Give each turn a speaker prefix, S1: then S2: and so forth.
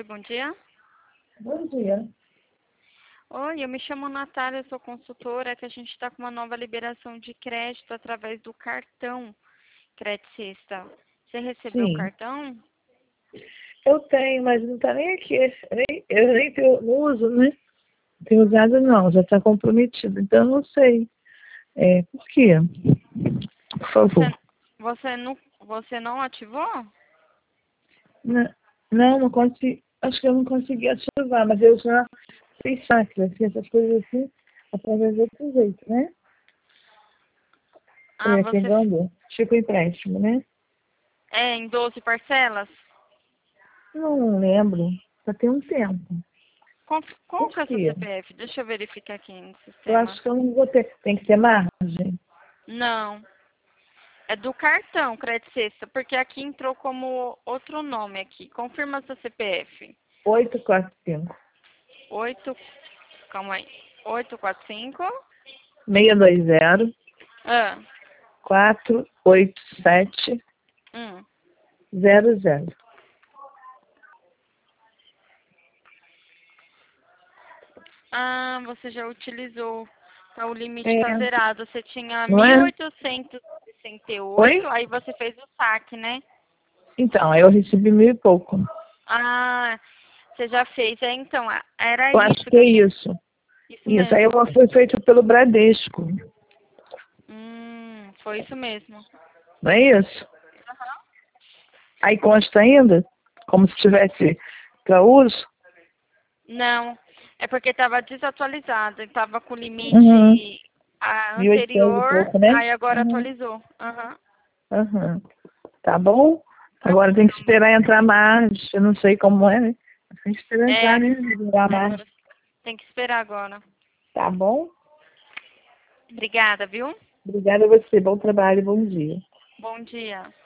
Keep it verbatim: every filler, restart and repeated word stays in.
S1: Oi, bom dia.
S2: Bom dia.
S1: Oi, eu me chamo Natália, eu sou consultora, que a gente está com uma nova liberação de crédito através do cartão Crédito Sexta. Você recebeu o
S2: Sim,
S1: cartão?
S2: eu tenho, mas não está nem aqui. Nem- Eu nem tenho, não uso, né? Não tenho usado não, já está comprometido. Então eu não sei. É, por quê? Por favor.
S1: Você, você, não, você não ativou?
S2: Não, não, não consegui. Acho que eu não consegui ativar, mas eu já fiz saque, assim, essas coisas assim, através de outro jeito, né?
S1: Ah,
S2: É,
S1: você
S2: pegando, tipo empréstimo, né?
S1: é em doze parcelas?
S2: Não lembro. Já tem um tempo.
S1: Qual, qual
S2: Por
S1: que é o seu
S2: quê?
S1: C P F? Deixa eu verificar aqui no
S2: Eu
S1: sistema.
S2: acho que eu não vou ter. Tem que ter margem.
S1: Não, é do cartão Crédito Sexta, porque aqui entrou como outro nome aqui. Confirma seu C P F.
S2: oito quatro cinco,
S1: Oito, calma aí. Oito quatro cinco.
S2: seis dois zero,
S1: Ah,
S2: quatro oito sete
S1: hum.
S2: zero zero.
S1: Ah, você já utilizou. Tá, o limite
S2: É,
S1: está zerado. Você tinha
S2: não
S1: mil
S2: é?
S1: oitocentos e sessenta e oito,
S2: Oi?
S1: aí você fez o saque, né?
S2: Então, aí eu recebi mil e pouco.
S1: Ah, você já fez. É, então, a- era
S2: Eu acho
S1: isso
S2: que
S1: que
S2: é
S1: a gente...
S2: isso.
S1: Isso
S2: Isso, aí eu
S1: mesmo.
S2: foi feito pelo Bradesco.
S1: Hum, foi isso mesmo.
S2: Não é isso? Aí consta ainda, como se tivesse para uso.
S1: Não, é porque estava desatualizado. Estava com
S2: Uhum.
S1: limite a
S2: mil e oitocentos e
S1: anterior,
S2: pouco, né?
S1: aí agora
S2: Uhum.
S1: atualizou. Aham.
S2: Uhum. Tá bom?
S1: Tá bom,
S2: Agora tem que
S1: então.
S2: esperar entrar mais. Eu não sei como é, né? Tem que esperar
S1: É,
S2: entrar, né? Liberar mais.
S1: agora tem que esperar agora.
S2: Tá bom?
S1: Obrigada, viu?
S2: Obrigada a você. Bom trabalho, bom dia.
S1: Bom dia.